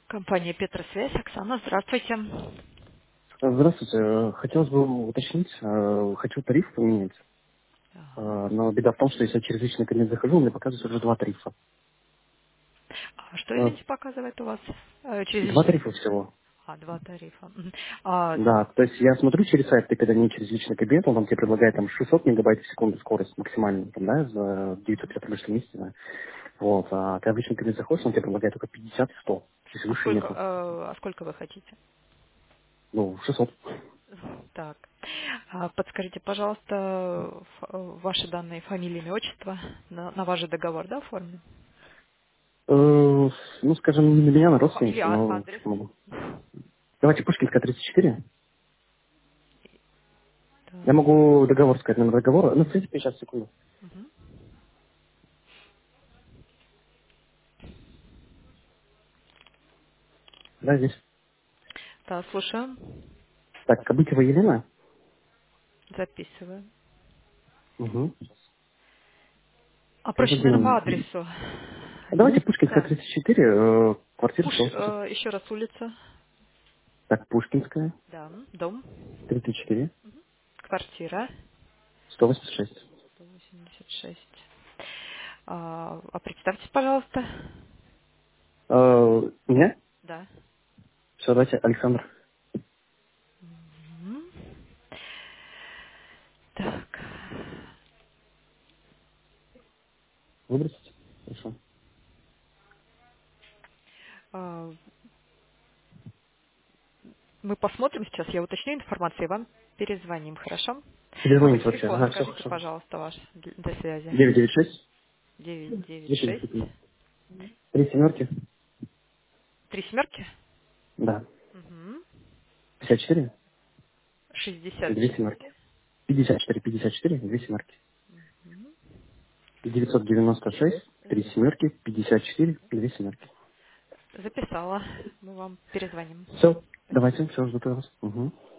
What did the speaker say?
Компания Петросвязь. Оксана, здравствуйте. Здравствуйте. Хотелось бы уточнить, хочу тариф поменять, Так. но беда в том, что если я через личный кабинет захожу, мне показывают уже два тарифа. А что, Э, извините, показывает у вас? Через Два личный... тарифа всего. Два тарифа. Мгм. А, Да, то есть я смотрю через сайт, ты когда не через личный кабинет, он там тебе предлагает там 600 мегабайт в секунду скорость максимальная, там, да, за 950 рублей в месяц, да. Вот, а когда в личный кабинет заходишь, он тебе предлагает только 50 и 100, если выше нету. а сколько вы хотите? Ну, 600. Так. Подскажите, пожалуйста, ваши данные, фамилия, имя, отчество на ваш же договор, да, оформлен? Ну, скажем, не на меня, на Ну, или родственницу, но адрес? что могу. Давайте Пушкинская 34. Я Так. могу договор сказать, номер договора. Ну, в принципе, сейчас, секунду. Мгм. Да, здесь. Да, слушаю. Так, Кабыкова Елена. Записываю. Угу. А проще, наверное, по 51. адресу. Давайте Пушкинская Да. 34, квартира 180. Еще раз улица. Так, Пушкинская Да. Дом. 34, Квартира. 186. 186. Представьтесь, пожалуйста. Меня? Да. Все, давайте Александр. Мгм. Так. Выбросить? Хорошо. А, Мы посмотрим сейчас, я уточню информацию и вам перезвоним, хорошо? Какой Перезвоните вообще. телефон, Ага, все скажите, хорошо. пожалуйста, ваш для связи? 996. Еще 996. секунду. 3 семерки. 3 семерки? Да. Угу. 54. 2 семерки. 64. 54, 2 семерки. Мгм. 996, 3 семерки, 54, 2 семерки. Записала. Мы вам перезвоним. Все, Спасибо. давайте, все, жду вас. Угу.